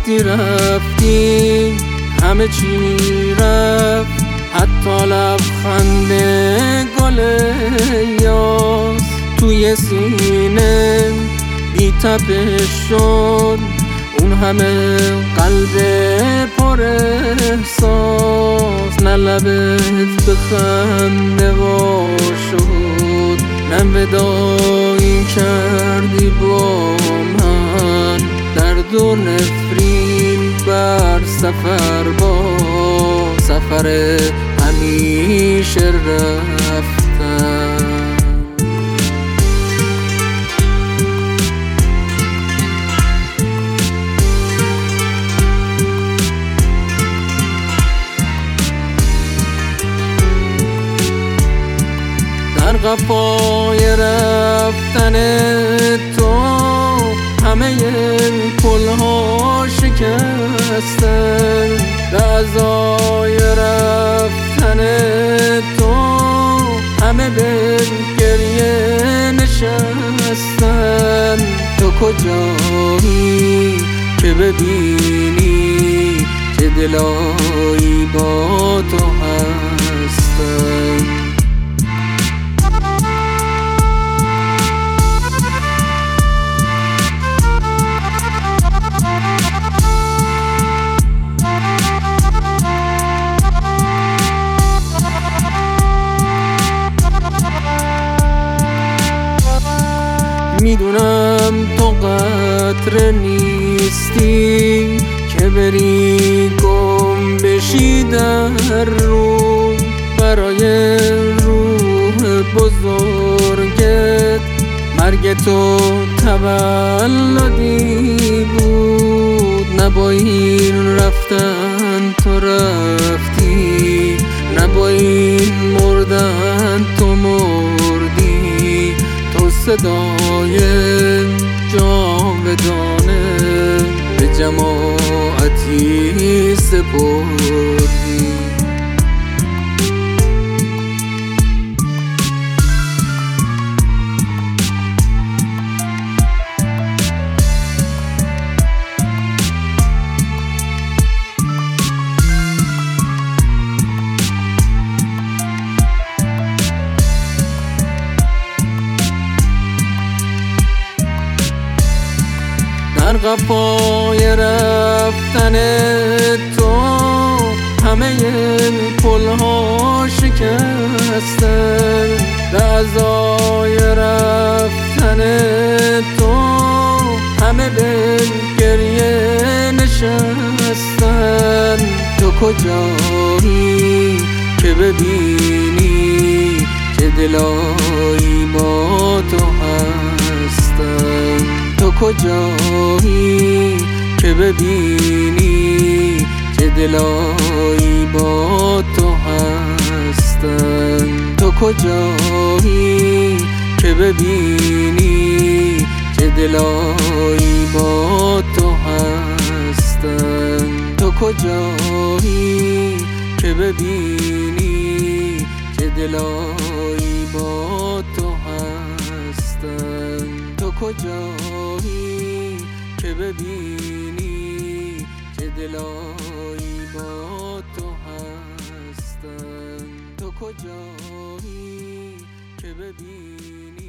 رفتی همه چی رفت، حتی لبخند گل یاس توی سینه بی تپش شد. اون همه قلب پر احساس، نه لبت بخنده وا شد، نه ودایی کردی با من. درد و نفرین بر سفر با سفر همیشه رفتن. در قفای رفتن تو همه پل‌ها شکستن، به ازای رفتن تو همه به گریه نشستن. تو کجایی که ببینی چه دلایی با تو هستن؟ میدونم تو قطره نیستی که بری گم بشی در رو. برای روح بزرگت مرگ تو تولدی بود. نه با این رفتن تو رفتی، نه با این مردن تو مردی. تو صدای جاودانه به جماعتی سپردی. در قفای رفتن تو همه پل‌ها شکستن، به ازای رفتن تو همه به گریه نشستن. تو کجایی که ببینی چه دلایی با تو هستن؟ تو کجایی که ببینی چه دلایی با تو هستن؟ تو کجایی که ببینی چه دلایی با تو هستن؟ تو کجایی که ببینی چه دلایی با تو هستن؟ تو کجایی که ببینی چه دلایی با تو هستن؟ تو کجایی که ببینی